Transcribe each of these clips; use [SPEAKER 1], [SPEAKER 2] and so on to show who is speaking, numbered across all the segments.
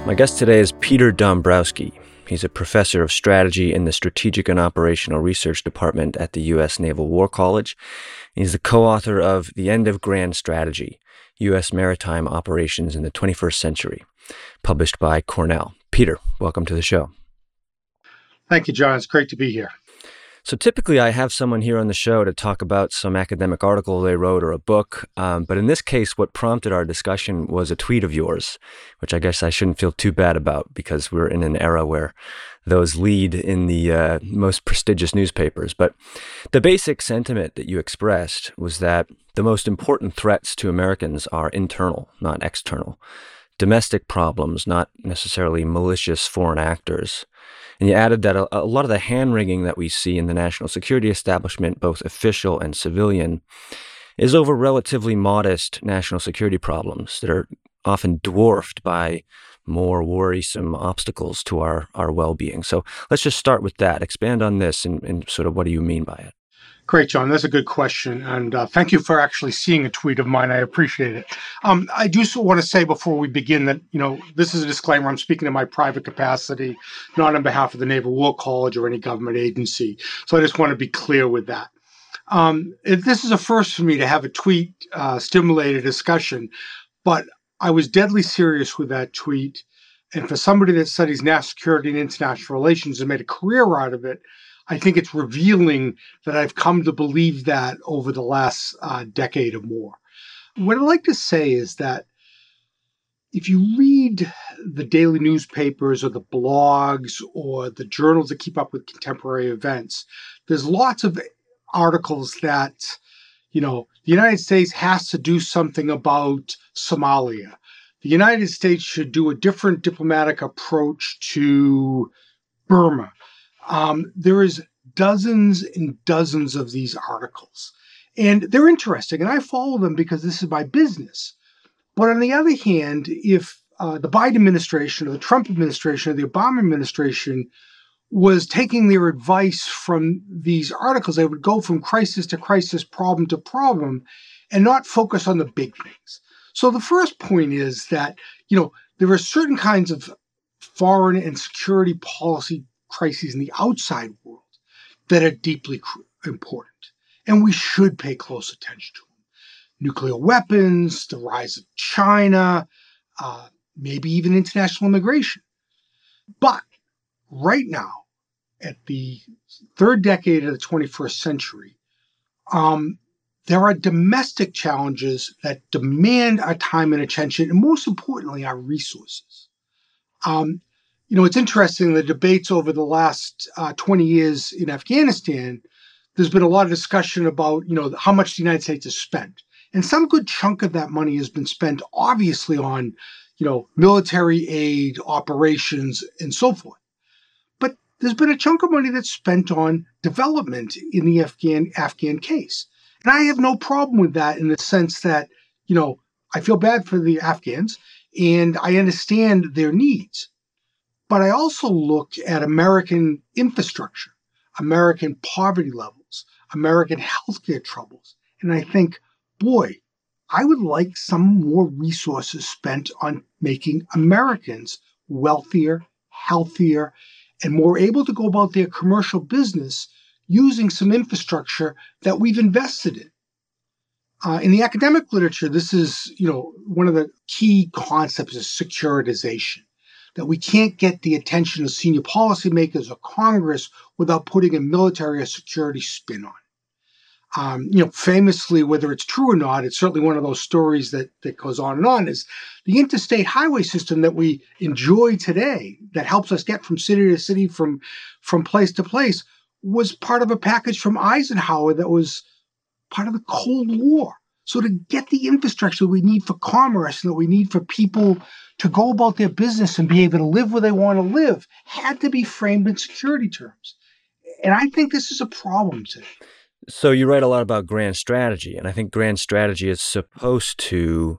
[SPEAKER 1] My guest today is Peter Dombrowski. He's a professor of strategy in the Strategic and Operational Research Department at the U.S. Naval War College. He's the co-author of The End of Grand Strategy, U.S. Maritime Operations in the 21st Century, published by Cornell. Peter, welcome to the show.
[SPEAKER 2] Thank you, John. It's great to be here.
[SPEAKER 1] So typically I have someone here on the show to talk about some academic article they wrote or a book, but in this case, what prompted our discussion was a tweet of yours, which I guess I shouldn't feel too bad about because we're in an era where those lead in the most prestigious newspapers. But the basic sentiment that you expressed was that the most important threats to Americans are internal, not external. Domestic problems, not necessarily malicious foreign actors. And you added that a lot of the hand-wringing that we see in the national security establishment, both official and civilian, is over relatively modest national security problems that are often dwarfed by more worrisome obstacles to our well-being. So let's just start with that. Expand on this and sort of what do you mean by it?
[SPEAKER 2] Great, John. That's a good question. And thank you for actually seeing a tweet of mine. I appreciate it. I do want to say before we begin that, this is a disclaimer. I'm speaking in my private capacity, not on behalf of the Naval War College or any government agency. So I just want to be clear with that. This is a first for me to have a tweet stimulate a discussion, but I was deadly serious with that tweet. And for somebody that studies national security and international relations and made a career out of it, I think it's revealing that I've come to believe that over the last decade or more. What I'd like to say is that if you read the daily newspapers or the blogs or the journals that keep up with contemporary events, there's lots of articles that, the United States has to do something about Somalia. The United States should do a different diplomatic approach to Burma. There is dozens and dozens of these articles, and they're interesting, and I follow them because this is my business. But on the other hand, if the Biden administration or the Trump administration or the Obama administration was taking their advice from these articles, they would go from crisis to crisis, problem to problem, and not focus on the big things. So the first point is that, there are certain kinds of foreign and security policy crises in the outside world that are deeply important, and we should pay close attention to them. Nuclear weapons, the rise of China, maybe even international immigration. But right now, at the third decade of the 21st century, there are domestic challenges that demand our time and attention, and most importantly, our resources. It's interesting, the debates over the last 20 years in Afghanistan, there's been a lot of discussion about, how much the United States has spent. And some good chunk of that money has been spent, obviously, on, military aid, operations, and so forth. But there's been a chunk of money that's spent on development in the Afghan case. And I have no problem with that in the sense that, I feel bad for the Afghans, and I understand their needs. But I also look at American infrastructure, American poverty levels, American healthcare troubles, and I think, boy, I would like some more resources spent on making Americans wealthier, healthier, and more able to go about their commercial business using some infrastructure that we've invested in. In the academic literature, this is, one of the key concepts is securitization. That we can't get the attention of senior policymakers or Congress without putting a military or security spin on. Famously, whether it's true or not, it's certainly one of those stories that goes on and on, is the interstate highway system that we enjoy today that helps us get from city to city, from place to place, was part of a package from Eisenhower that was part of the Cold War. So to get the infrastructure we need for commerce and that we need for people to go about their business and be able to live where they want to live had to be framed in security terms. And I think this is a problem today.
[SPEAKER 1] So you write a lot about grand strategy, and I think grand strategy is supposed to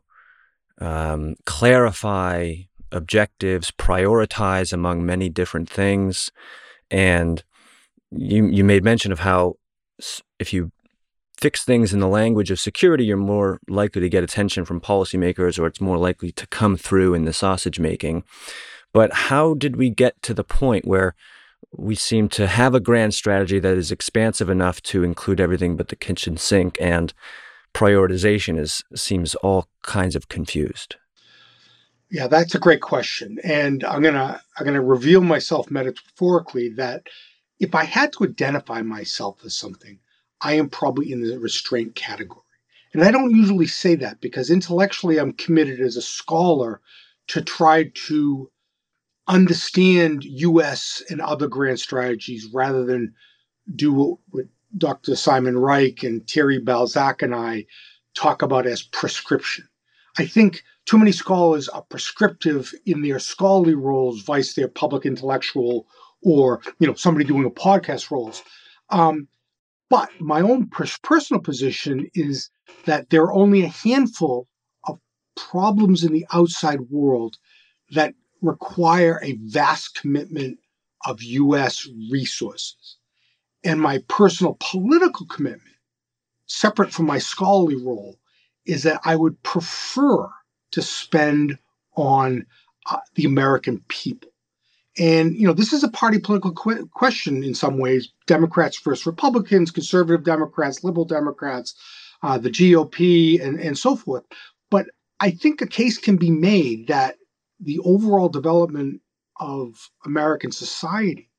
[SPEAKER 1] clarify objectives, prioritize among many different things. And you made mention of how if you fix things in the language of security, you're more likely to get attention from policymakers, or it's more likely to come through in the sausage making. But how did we get to the point where we seem to have a grand strategy that is expansive enough to include everything but the kitchen sink, and prioritization seems all kinds of confused?
[SPEAKER 2] Yeah, that's a great question. And I'm gonna reveal myself metaphorically that if I had to identify myself as something, I am probably in the restraint category. And I don't usually say that because intellectually I'm committed as a scholar to try to understand US and other grand strategies rather than do what Dr. Simon Reich and Thierry Balzac and I talk about as prescription. I think too many scholars are prescriptive in their scholarly roles, vice their public intellectual or somebody doing a podcast roles. Um, but my own personal position is that there are only a handful of problems in the outside world that require a vast commitment of U.S. resources. And my personal political commitment, separate from my scholarly role, is that I would prefer to spend on the American people. And, this is a party political question in some ways. Democrats versus Republicans, conservative Democrats, liberal Democrats, the GOP, and so forth. But I think a case can be made that the overall development of American society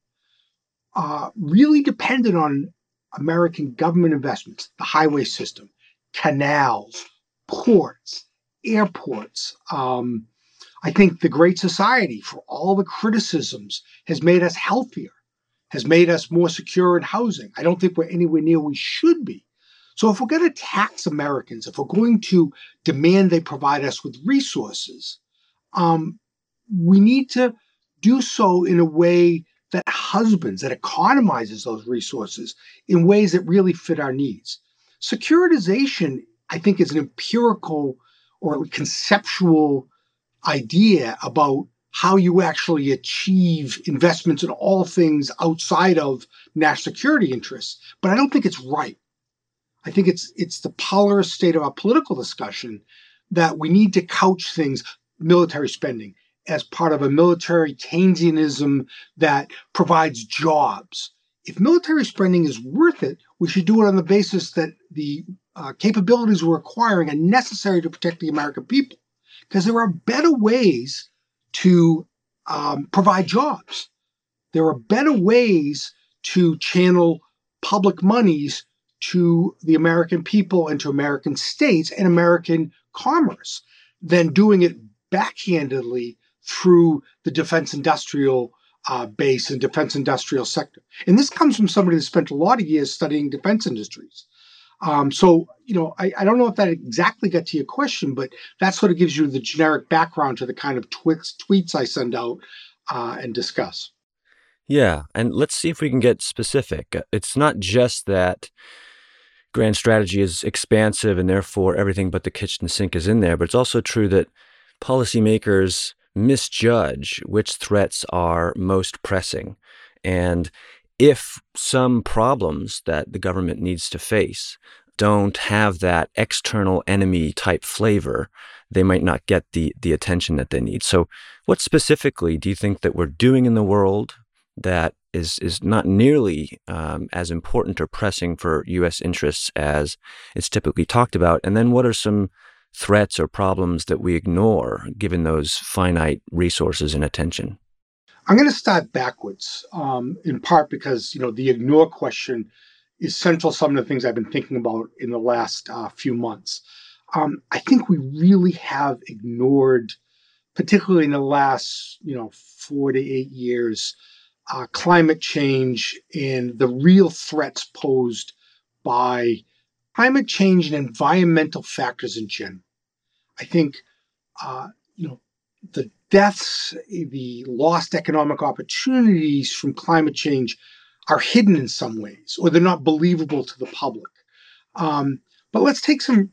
[SPEAKER 2] really depended on American government investments, the highway system, canals, ports, airports. I think the Great Society, for all the criticisms, has made us healthier, has made us more secure in housing. I don't think we're anywhere near we should be. So if we're going to tax Americans, if we're going to demand they provide us with resources, we need to do so in a way that husbands, that economizes those resources in ways that really fit our needs. Securitization, I think, is an empirical or conceptual idea about how you actually achieve investments in all things outside of national security interests. But I don't think it's right. I think it's the polar state of our political discussion that we need to couch things, military spending, as part of a military Keynesianism that provides jobs. If military spending is worth it, we should do it on the basis that the capabilities we're acquiring are necessary to protect the American people. Because there are better ways to provide jobs. There are better ways to channel public monies to the American people and to American states and American commerce than doing it backhandedly through the defense industrial base and defense industrial sector. And this comes from somebody that spent a lot of years studying defense industries. I don't know if that exactly got to your question, but that sort of gives you the generic background to the kind of tweets I send out and discuss.
[SPEAKER 1] Yeah, and let's see if we can get specific. It's not just that grand strategy is expansive and therefore everything but the kitchen sink is in there, but it's also true that policymakers misjudge which threats are most pressing. And if some problems that the government needs to face don't have that external enemy type flavor, they might not get the attention that they need. So what specifically do you think that we're doing in the world that is not nearly as important or pressing for U.S. interests as it's typically talked about? And then what are some threats or problems that we ignore given those finite resources and attention?
[SPEAKER 2] I'm going to start backwards, in part because, the ignore question is central to some of the things I've been thinking about in the last few months. I think we really have ignored, particularly in the last, 4 to 8 years, climate change and the real threats posed by climate change and environmental factors in general. I think, the deaths, the lost economic opportunities from climate change are hidden in some ways, or they're not believable to the public. But let's take some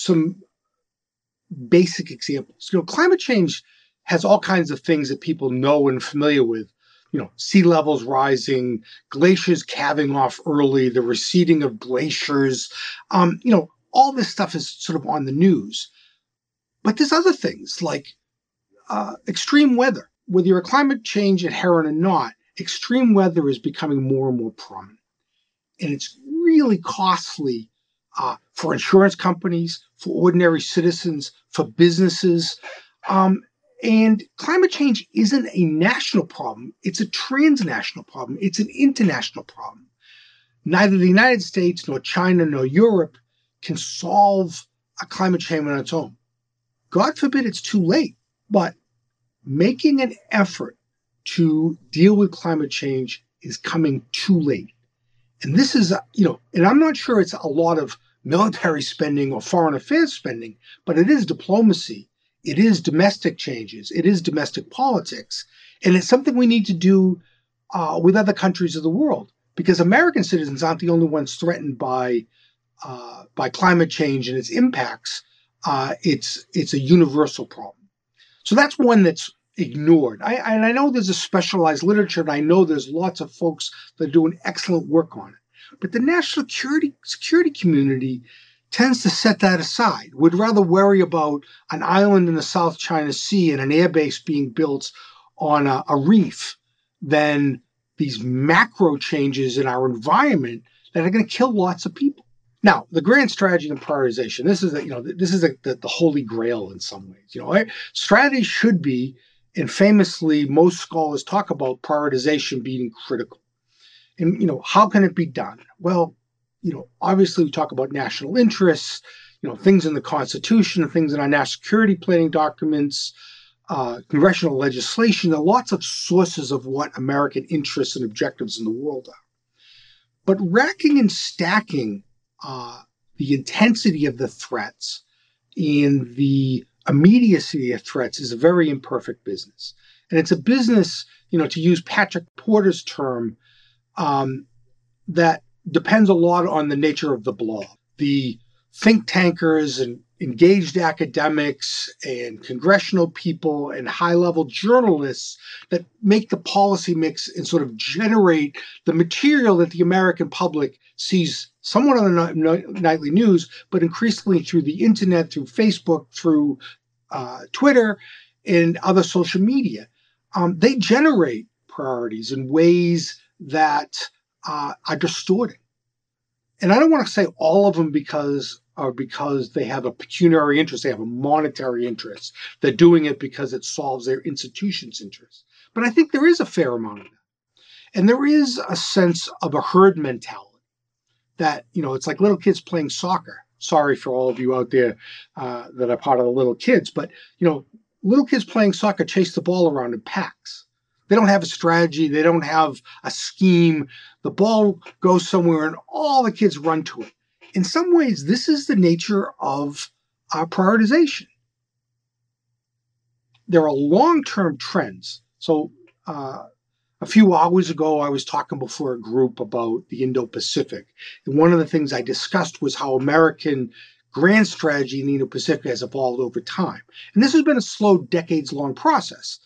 [SPEAKER 2] basic examples. Climate change has all kinds of things that people know and familiar with. Sea levels rising, glaciers calving off early, the receding of glaciers. All this stuff is sort of on the news. But there's other things like extreme weather. whether you're a climate change adherent or not, extreme weather is becoming more and more prominent. And it's really costly for insurance companies, for ordinary citizens, for businesses. And climate change isn't a national problem. It's a transnational problem. It's an international problem. Neither the United States nor China nor Europe can solve a climate change on its own. God forbid it's too late, but making an effort to deal with climate change is coming too late. And this is, and I'm not sure it's a lot of military spending or foreign affairs spending, but it is diplomacy. It is domestic changes. It is domestic politics. And it's something we need to do with other countries of the world, because American citizens aren't the only ones threatened by climate change and its impacts. It's a universal problem. So that's one that's ignored. I know there's a specialized literature, and I know there's lots of folks that are doing excellent work on it. But the national security community tends to set that aside. Would rather worry about an island in the South China Sea and an airbase being built on a reef than these macro changes in our environment that are going to kill lots of people. Now, the grand strategy and prioritization, this is the holy grail in some ways. Strategy should be, and famously, most scholars talk about prioritization being critical. And, how can it be done? Well, obviously we talk about national interests, things in the Constitution, things in our national security planning documents, congressional legislation. There are lots of sources of what American interests and objectives in the world are. But racking and stacking the intensity of the threats and the immediacy of threats is a very imperfect business. And it's a business, to use Patrick Porter's term, that depends a lot on the nature of the blob. The think tankers and engaged academics and congressional people and high-level journalists that make the policy mix and sort of generate the material that the American public sees somewhat on the nightly news, but increasingly through the internet, through Facebook, through Twitter, and other social media. They generate priorities in ways that are distorting. And I don't want to say all of them because they have a pecuniary interest, they have a monetary interest. They're doing it because it solves their institution's interest. But I think there is a fair amount of that. And there is a sense of a herd mentality that, it's like little kids playing soccer. Sorry for all of you out there that are part of the little kids, but, little kids playing soccer chase the ball around in packs. They don't have a strategy. They don't have a scheme. The ball goes somewhere and all the kids run to it. In some ways, this is the nature of our prioritization. There are long-term trends. So a few hours ago, I was talking before a group about the Indo-Pacific. And one of the things I discussed was how American grand strategy in the Indo-Pacific has evolved over time. And this has been a slow, decades-long process.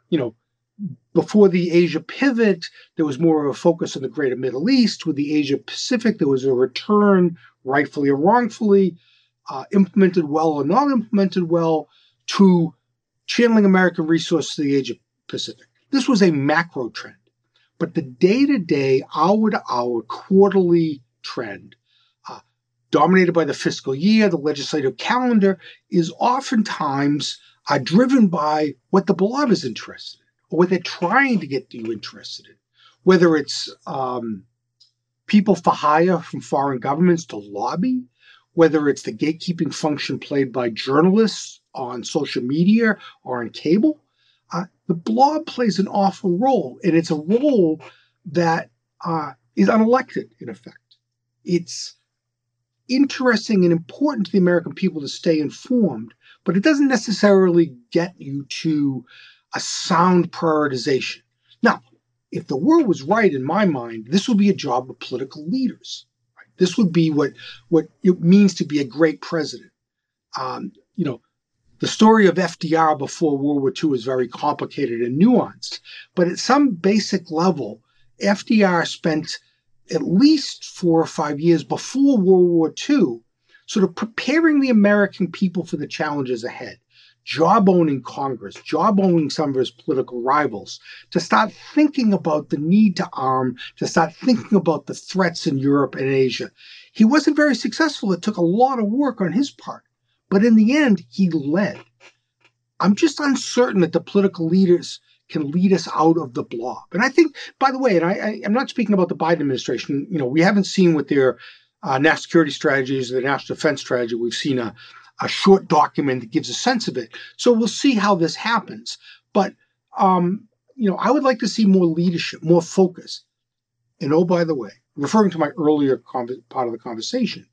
[SPEAKER 2] Before the Asia pivot, there was more of a focus on the greater Middle East. With the Asia Pacific, there was a return, rightfully or wrongfully, implemented well or not implemented well, to channeling American resources to the Asia Pacific. This was a macro trend. But the day-to-day, hour-to-hour, quarterly trend, dominated by the fiscal year, the legislative calendar, is oftentimes driven by what the blob is interested in, or what they're trying to get you interested in. Whether it's people for hire from foreign governments to lobby, whether it's the gatekeeping function played by journalists on social media or on cable, the blob plays an awful role, and it's a role that is unelected, in effect. It's interesting and important to the American people to stay informed, but it doesn't necessarily get you to a sound prioritization. Now, if the world was right, in my mind, this would be a job of political leaders. Right? This would be what it means to be a great president. The story of FDR before World War II is very complicated and nuanced, but at some basic level, FDR spent at least 4 or 5 years before World War II sort of preparing the American people for the challenges ahead, jawboning Congress, jawboning some of his political rivals, to start thinking about the need to arm, to start thinking about the threats in Europe and Asia. He wasn't very successful. It took a lot of work on his part. But in the end, he led. I'm just uncertain that the political leaders can lead us out of the blob. And I think, by the way, and I'm not speaking about the Biden administration, we haven't seen what their national security strategy is, the national defense strategy. We've seen a short document that gives a sense of it. So we'll see how this happens. But, I would like to see more leadership, more focus. And oh, by the way, referring to my earlier part of the conversation,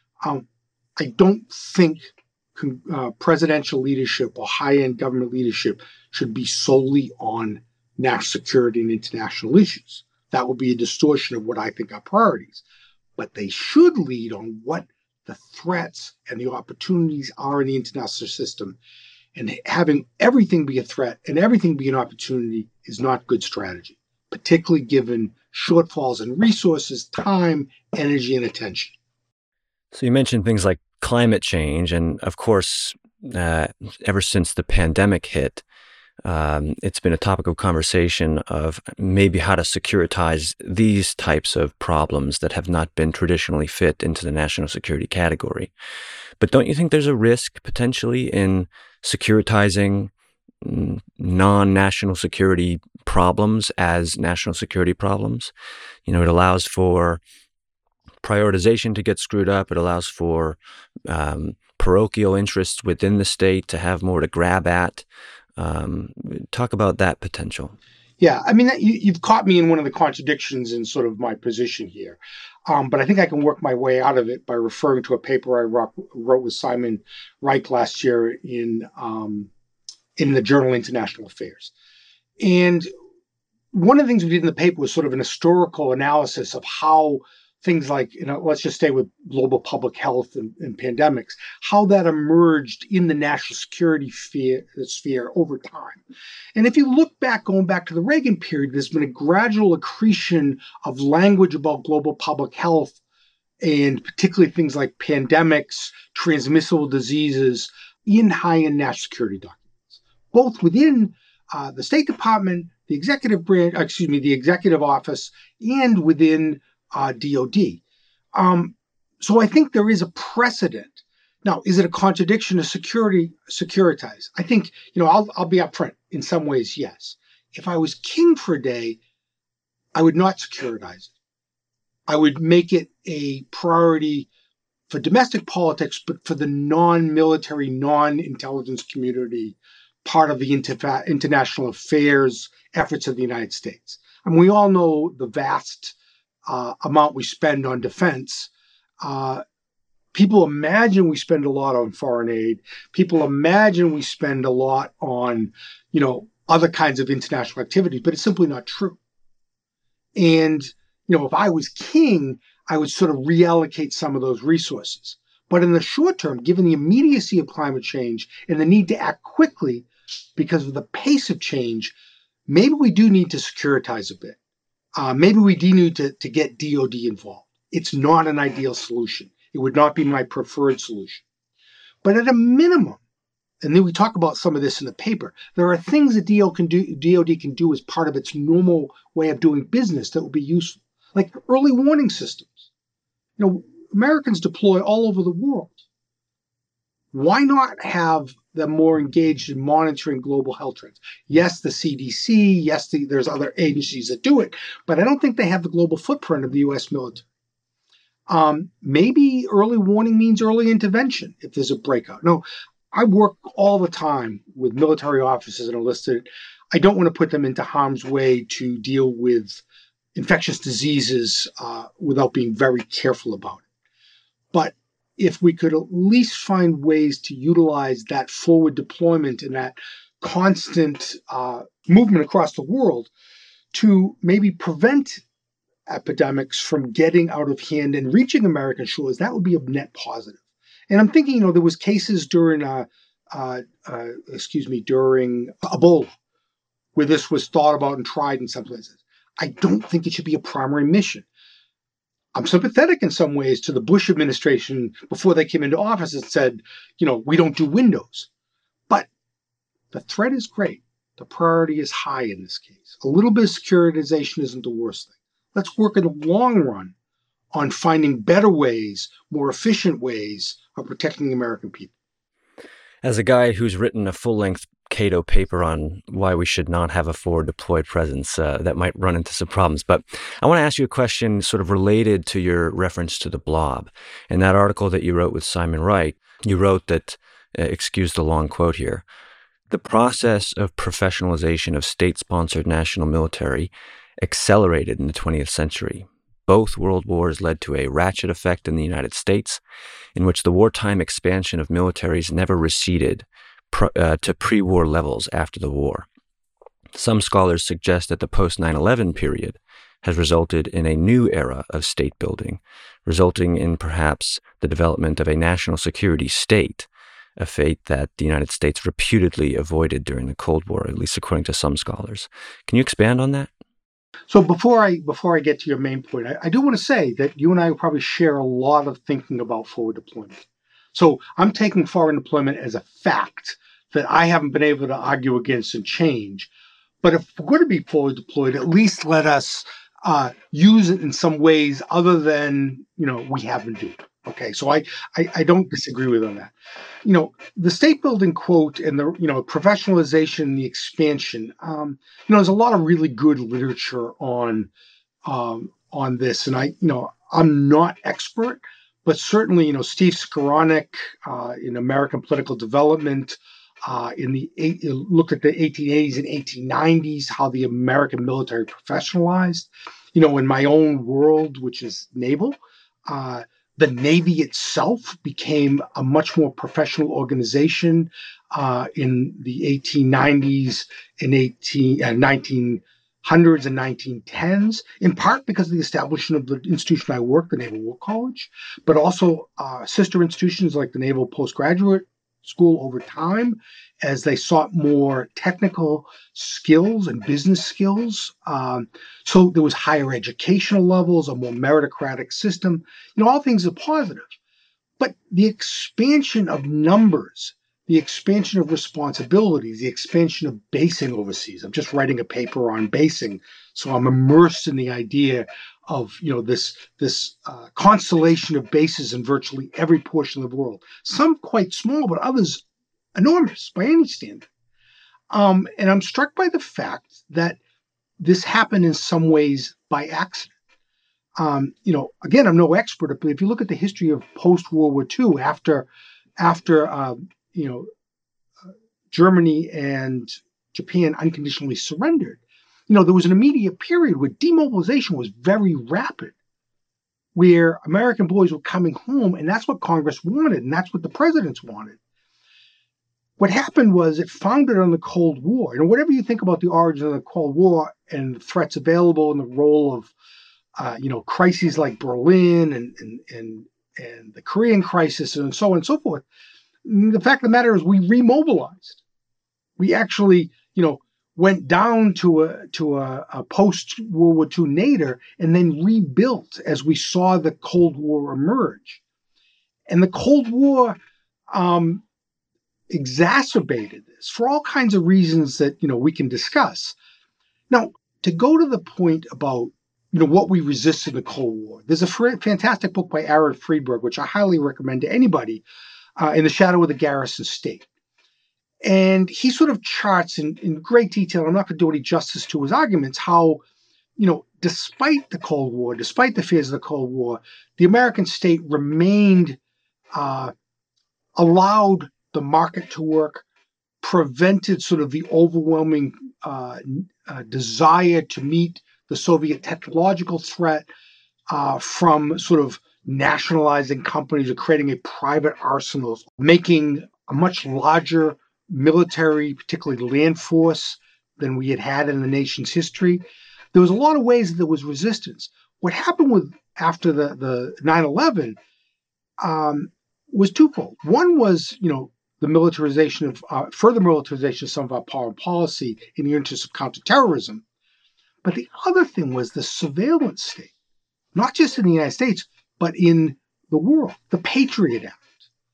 [SPEAKER 2] I don't think presidential leadership or high-end government leadership should be solely on national security and international issues. That will be a distortion of what I think are priorities. But they should lead on what the threats and the opportunities are in the international system. And having everything be a threat and everything be an opportunity is not good strategy, particularly given shortfalls in resources, time, energy, and attention.
[SPEAKER 1] So you mentioned things like climate change, and of course, ever since the pandemic hit, it's been a topic of conversation of maybe how to securitize these types of problems that have not been traditionally fit into the national security category. But don't you think there's a risk potentially in securitizing non-national security problems as national security problems? It allows for prioritization to get screwed up. It allows for parochial interests within the state to have more to grab at. Talk about that potential.
[SPEAKER 2] Yeah, I mean, you've caught me in one of the contradictions in sort of my position here. But I think I can work my way out of it by referring to a paper I wrote with Simon Reich last year in the journal International Affairs. And one of the things we did in the paper was sort of an historical analysis of how things like, let's just stay with global public health and pandemics, how that emerged in the national security sphere over time. And if you look back, going back to the Reagan period, there's been a gradual accretion of language about global public health, and particularly things like pandemics, transmissible diseases, in high-end national security documents, both within the State Department, the executive branch, the executive office, and within DOD. So I think there is a precedent. Now, is it a contradiction to securitize? I think, I'll be upfront. In some ways, yes. If I was king for a day, I would not securitize it. I would make it a priority for domestic politics, but for the non-military, non-intelligence community, part of the international affairs efforts of the United States. And we all know the vast amount we spend on defense. People imagine we spend a lot on foreign aid. People imagine we spend a lot on, other kinds of international activities, but it's simply not true. And, if I was king, I would sort of reallocate some of those resources. But in the short term, given the immediacy of climate change and the need to act quickly because of the pace of change, maybe we do need to securitize a bit. Maybe we do need to get DOD involved. It's not an ideal solution. It would not be my preferred solution. But at a minimum, and then we talk about some of this in the paper, there are things that DOD can do as part of its normal way of doing business that will be useful, like early warning systems. Americans deploy all over the world. Why not have them more engaged in monitoring global health trends? Yes, the CDC, yes, there's other agencies that do it, but I don't think they have the global footprint of the U.S. military. Maybe early warning means early intervention if there's a breakout. No, I work all the time with military officers and enlisted. I don't want to put them into harm's way to deal with infectious diseases without being very careful about it. But if we could at least find ways to utilize that forward deployment and that constant movement across the world to maybe prevent epidemics from getting out of hand and reaching American shores, that would be a net positive. And I'm thinking, there was cases during Ebola, where this was thought about and tried in some places. I don't think it should be a primary mission. I'm sympathetic in some ways to the Bush administration before they came into office and said, we don't do windows. But The threat is great. The priority is high in this case. A little bit of securitization isn't the worst thing. Let's work in the long run on finding better ways, more efficient ways of protecting the American people.
[SPEAKER 1] As a guy who's written a full-length Cato paper on why we should not have a forward deployed presence, that might run into some problems. But I want to ask you a question sort of related to your reference to the blob. In that article that you wrote with Simon Wright, you wrote that, excuse the long quote here, the process of professionalization of state-sponsored national military accelerated in the 20th century. Both world wars led to a ratchet effect in the United States, in which the wartime expansion of militaries never receded to pre-war levels after the war. Some scholars suggest that the post-9/11 period has resulted in a new era of state building, resulting in perhaps the development of a national security state, a fate that the United States reputedly avoided during the Cold War, at least according to some scholars. Can you expand on that?
[SPEAKER 2] So before I get to your main point, I do want to say that you and I probably share a lot of thinking about forward deployment. So I'm taking foreign deployment as a fact that I haven't been able to argue against and change. But if we're going to be forward deployed, at least let us use it in some ways other than we have been doing. Okay, so I don't disagree with on that. The state building quote and the professionalization, the expansion. There's a lot of really good literature on this, and I'm not expert, but certainly Steve Skowronek in American Political Development looked at the 1880s and 1890s, how the American military professionalized. In my own world, which is naval. The Navy itself became a much more professional organization in the 1890s and 1900s and 1910s, in part because of the establishment of the institution I work, the Naval War College, but also sister institutions like the Naval Postgraduate School over time, as they sought more technical skills and business skills. So there was higher educational levels, a more meritocratic system. All things are positive. But the expansion of numbers, the expansion of responsibilities, the expansion of basing overseas. I'm just writing a paper on basing, so I'm immersed in the idea of this constellation of bases in virtually every portion of the world. Some quite small, but others enormous by any standard. And I'm struck by the fact that this happened in some ways by accident. Again, I'm no expert, but if you look at the history of post-World War II, after Germany and Japan unconditionally surrendered, there was an immediate period where demobilization was very rapid, where American boys were coming home, and that's what Congress wanted, and that's what the presidents wanted. What happened was it founded on the Cold War. Whatever you think about the origin of the Cold War and the threats available and the role of crises like Berlin and the Korean crisis and so on and so forth, the fact of the matter is we remobilized. We actually, went down to a post-World War II nadir and then rebuilt as we saw the Cold War emerge. And the Cold War exacerbated this for all kinds of reasons that, we can discuss. Now, to go to the point about, what we resisted in the Cold War, there's a fantastic book by Aaron Friedberg, which I highly recommend to anybody, In the Shadow of the Garrison State. And he sort of charts in great detail, I'm not going to do any justice to his arguments, how, despite the Cold War, despite the fears of the Cold War, the American state remained, allowed the market to work, prevented sort of the overwhelming desire to meet the Soviet technological threat from sort of nationalizing companies or creating a private arsenals, making a much larger military, particularly land force, than we had in the nation's history. There was a lot of ways that there was resistance. What happened after the 9/11 was twofold. One was, the militarization of further militarization of some of our foreign policy in the interest of counterterrorism. But the other thing was the surveillance state, not just in the United States, but in the world, the Patriot Act,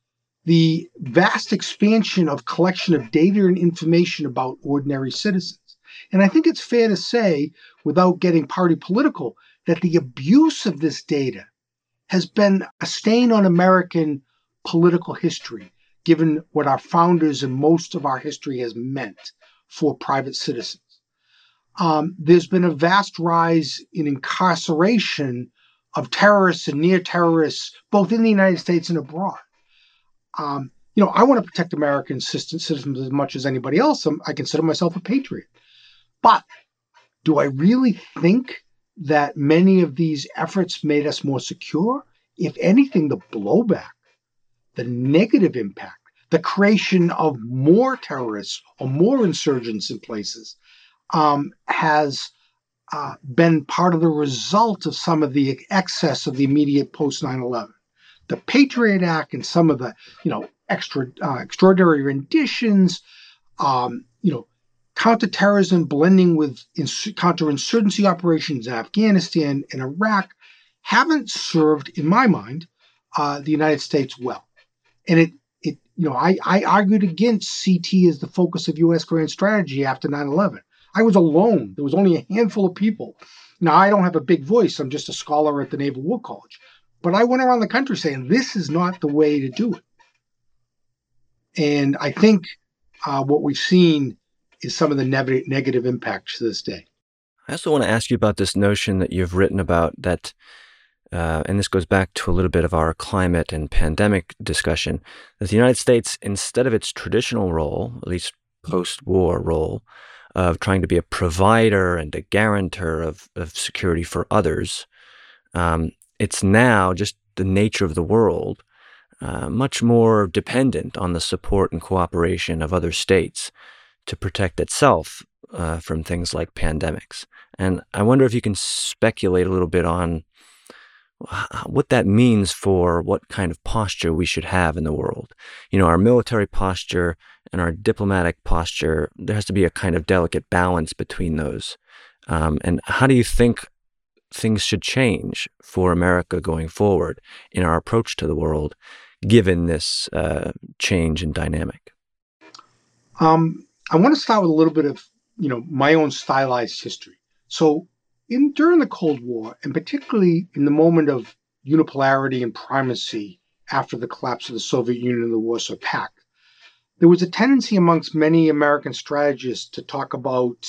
[SPEAKER 2] the vast expansion of collection of data and information about ordinary citizens. And I think it's fair to say, without getting party political, that the abuse of this data has been a stain on American political history, given what our founders and most of our history has meant for private citizens. There's been a vast rise in incarceration of terrorists and near terrorists, both in the United States and abroad. I want to protect American citizens as much as anybody else. I consider myself a patriot. But do I really think that many of these efforts made us more secure? If anything, the blowback, the negative impact, the creation of more terrorists or more insurgents in places has been part of the result of some of the excess of the immediate post 9/11. The Patriot Act and some of the, extraordinary renditions, counterterrorism blending with counterinsurgency operations in Afghanistan and Iraq haven't served, in my mind, the United States well. And I argued against CT as the focus of U.S. grand strategy after 9/11. I was alone. There was only a handful of people. Now, I don't have a big voice. I'm just a scholar at the Naval War College. But I went around the country saying, this is not the way to do it. And I think what we've seen is some of the negative impacts to this day.
[SPEAKER 1] I also want to ask you about this notion that you've written about that, and this goes back to a little bit of our climate and pandemic discussion, that the United States, instead of its traditional role, at least post-war role, of trying to be a provider and a guarantor of security for others, it's now just the nature of the world, much more dependent on the support and cooperation of other states to protect itself from things like pandemics. And I wonder if you can speculate a little bit on what that means for what kind of posture we should have in the world. Our military posture and our diplomatic posture, there has to be a kind of delicate balance between those. And how do you think things should change for America going forward in our approach to the world, given this change in dynamic?
[SPEAKER 2] I want to start with a little bit of, my own stylized history. So during the Cold War, and particularly in the moment of unipolarity and primacy after the collapse of the Soviet Union and the Warsaw Pact, there was a tendency amongst many American strategists to talk about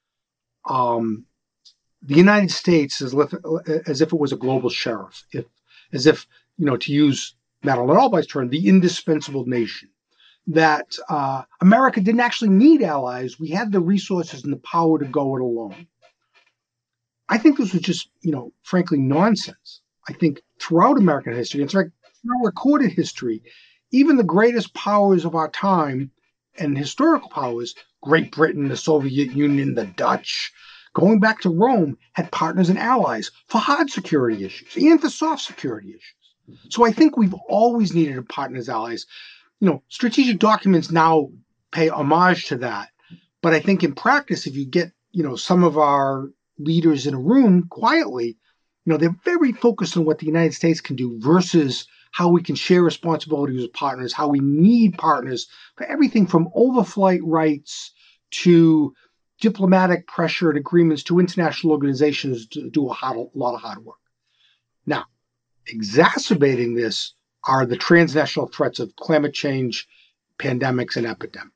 [SPEAKER 2] the United States as if it was a global sheriff, as if, to use Madeleine Albright's term, the indispensable nation. That America didn't actually need allies. We had the resources and the power to go it alone. I think this was just, frankly, nonsense. I think throughout American history, in fact, throughout recorded history, even the greatest powers of our time and historical powers, Great Britain, the Soviet Union, the Dutch, going back to Rome, had partners and allies for hard security issues and for soft security issues. So I think we've always needed a partner's allies. Strategic documents now pay homage to that. But I think in practice, if you get, some of our leaders in a room quietly, they're very focused on what the United States can do versus how we can share responsibilities with partners, how we need partners for everything from overflight rights to diplomatic pressure and agreements to international organizations to do a lot of hard work. Now, exacerbating this are the transnational threats of climate change, pandemics, and epidemics.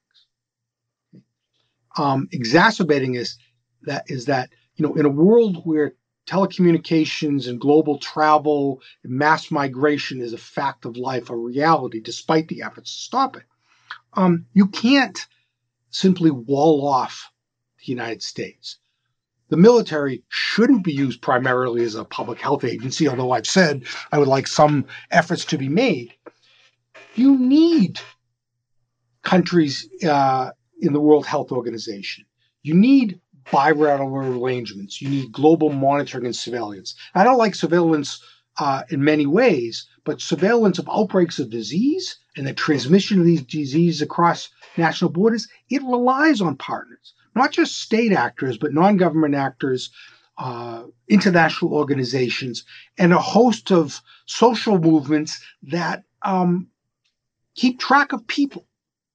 [SPEAKER 2] Exacerbating is that in a world where telecommunications and global travel and mass migration is a fact of life, a reality, despite the efforts to stop it, you can't simply wall off the United States. The military shouldn't be used primarily as a public health agency, although I've said I would like some efforts to be made. You need countries in the World Health Organization. You need bilateral arrangements. You need global monitoring and surveillance. I don't like surveillance in many ways, but surveillance of outbreaks of disease and the transmission of these diseases across national borders, it relies on partners. Not just state actors, but non-government actors, international organizations, and a host of social movements that keep track of people.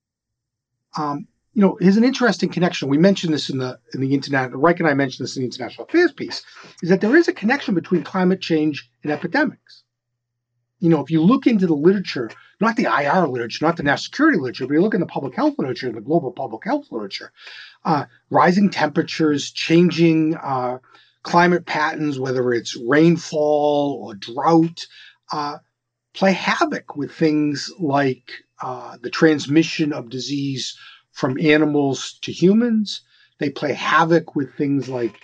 [SPEAKER 2] Here's an interesting connection. We mentioned this in the internet. Reich and I mentioned this in the international affairs piece, is that there is a connection between climate change and epidemics. If you look into the literature, not the IR literature, not the national security literature, but you look in the public health literature, the global public health literature, rising temperatures, changing climate patterns, whether it's rainfall or drought, play havoc with things like the transmission of disease from animals to humans. They play havoc with things like,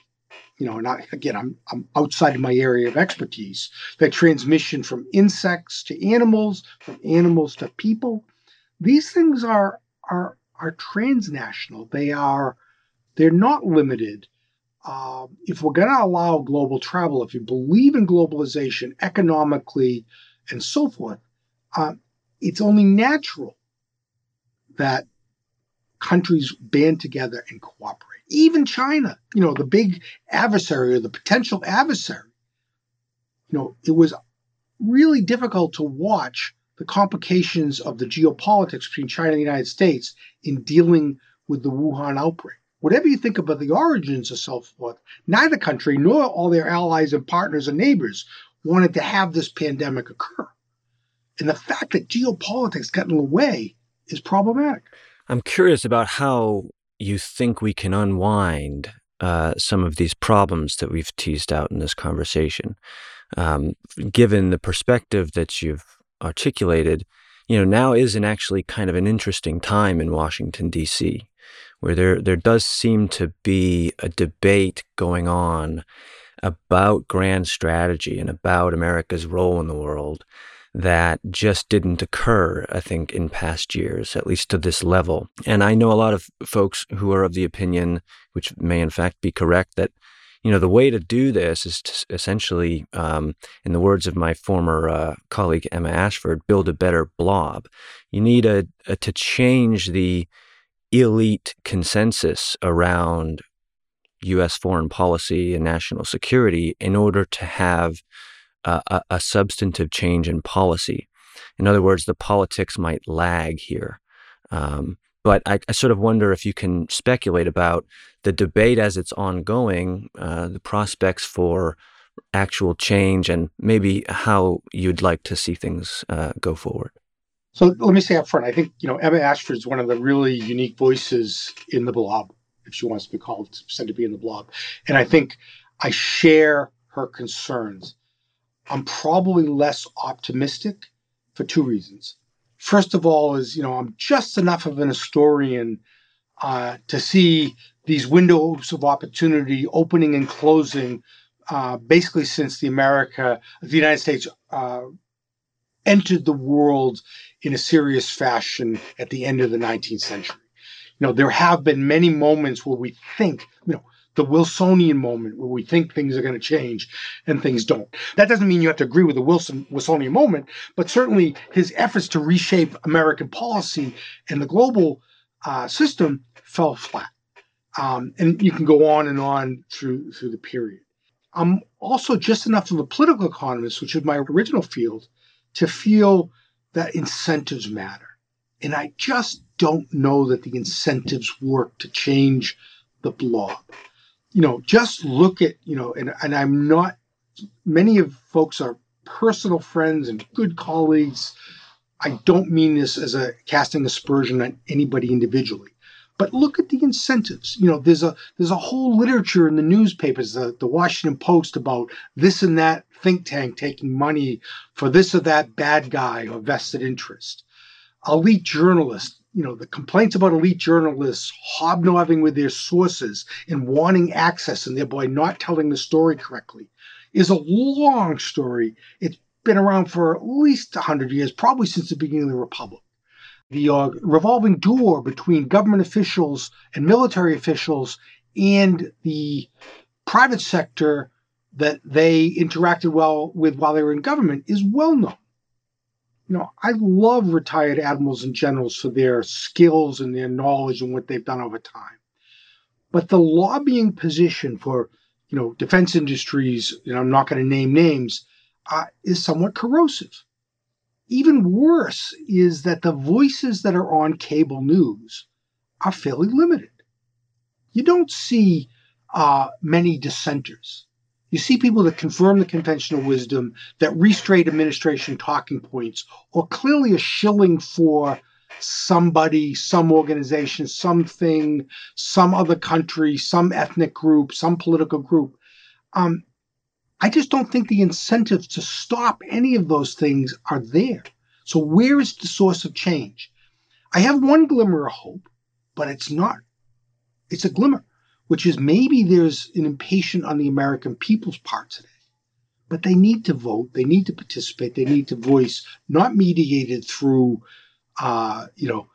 [SPEAKER 2] I'm outside of my area of expertise, the transmission from insects to animals, from animals to people. These things are transnational. They're not limited. If we're going to allow global travel, if you believe in globalization economically and so forth, it's only natural that countries band together and cooperate. Even China, the big adversary or the potential adversary, it was really difficult to watch the complications of the geopolitics between China and the United States in dealing with the Wuhan outbreak. Whatever you think about the origins and so forth, neither country nor all their allies and partners and neighbors wanted to have this pandemic occur. And the fact that geopolitics got in the way is problematic.
[SPEAKER 1] I'm curious about how you think we can unwind some of these problems that we've teased out in this conversation. Given the perspective that you've articulated, now isn't actually kind of an interesting time in Washington, D.C., where there does seem to be a debate going on about grand strategy and about America's role in the world that just didn't occur, I think, in past years, at least to this level. And I know a lot of folks who are of the opinion, which may in fact be correct, that the way to do this is to essentially, in the words of my former colleague Emma Ashford, build a better blob. You need to change the elite consensus around U.S. foreign policy and national security in order to have a substantive change in policy. In other words, the politics might lag here. But I sort of wonder if you can speculate about the debate as it's ongoing, the prospects for actual change, and maybe how you'd like to see things go forward.
[SPEAKER 2] So let me say up front, I think, Emma Ashford is one of the really unique voices in the blob, if she wants to be called, said to be in the blob. And I think I share her concerns. I'm probably less optimistic for two reasons. First of all is, I'm just enough of an historian to see these windows of opportunity opening and closing basically since the United States entered the world in a serious fashion at the end of the 19th century. There have been many moments where we think, the Wilsonian moment where we think things are going to change and things don't. That doesn't mean you have to agree with the Wilsonian moment, but certainly his efforts to reshape American policy and the global system fell flat. And you can go on and on through the period. I'm also just enough of a political economist, which is my original field, to feel that incentives matter. And I just don't know that the incentives work to change the blob. Just look at, and I'm not, many of folks are personal friends and good colleagues. I don't mean this as casting aspersion on anybody individually, but look at the incentives. There's a whole literature in the newspapers, the Washington Post, about this and that think tank taking money for this or that bad guy or vested interest. Elite journalists, the complaints about elite journalists hobnobbing with their sources and wanting access and thereby not telling the story correctly is a long story. It's been around for at least 100 years, probably since the beginning of the Republic. The revolving door between government officials and military officials and the private sector that they interacted well with while they were in government is well known. I love retired admirals and generals for their skills and their knowledge and what they've done over time. But the lobbying position for, defense industries, I'm not going to name names, is somewhat corrosive. Even worse is that the voices that are on cable news are fairly limited. You don't see many dissenters. You see people that confirm the conventional wisdom, that restate administration talking points, or clearly are shilling for somebody, some organization, something, some other country, some ethnic group, some political group. I just don't think the incentives to stop any of those things are there. So where is the source of change? I have one glimmer of hope, but it's not. It's a glimmer, which is maybe there's an impatience on the American people's part today. But they need to vote. They need to participate. They need to voice, not mediated through, some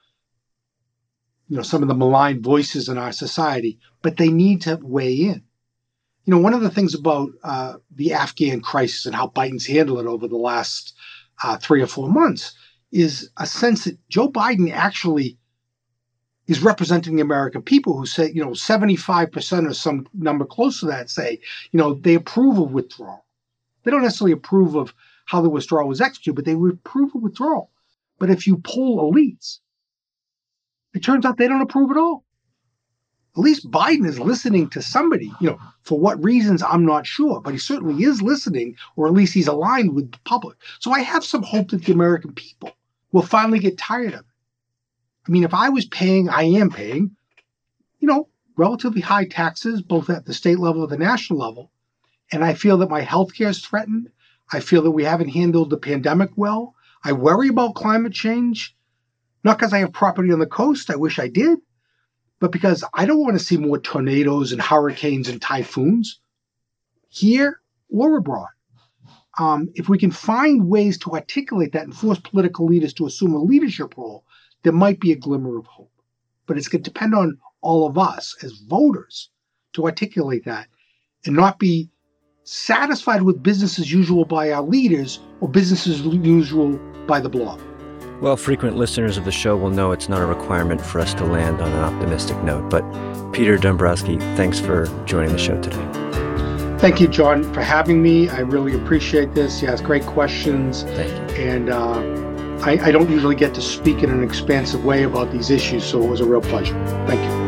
[SPEAKER 2] of the malign voices in our society, but they need to weigh in. One of the things about the Afghan crisis and how Biden's handled it over the last 3 or 4 months is a sense that Joe Biden actually is representing the American people who say, 75% or some number close to that say, they approve of withdrawal. They don't necessarily approve of how the withdrawal was executed, but they would approve of withdrawal. But if you poll elites, it turns out they don't approve at all. At least Biden is listening to somebody, for what reasons, I'm not sure, but he certainly is listening, or at least he's aligned with the public. So I have some hope that the American people will finally get tired of it. I mean, if I am paying, relatively high taxes, both at the state level and the national level, and I feel that my health care is threatened. I feel that we haven't handled the pandemic well. I worry about climate change, not because I have property on the coast. I wish I did. But because I don't want to see more tornadoes and hurricanes and typhoons here or abroad. If we can find ways to articulate that and force political leaders to assume a leadership role, there might be a glimmer of hope. But it's going to depend on all of us as voters to articulate that and not be satisfied with business as usual by our leaders or business as usual by the blog.
[SPEAKER 1] Well, frequent listeners of the show will know it's not a requirement for us to land on an optimistic note. But Peter Dombrowski, thanks for joining the show today.
[SPEAKER 2] Thank you, John, for having me. I really appreciate this. You asked great questions.
[SPEAKER 1] Thank you.
[SPEAKER 2] And I don't usually get to speak in an expansive way about these issues, so it was a real pleasure. Thank you.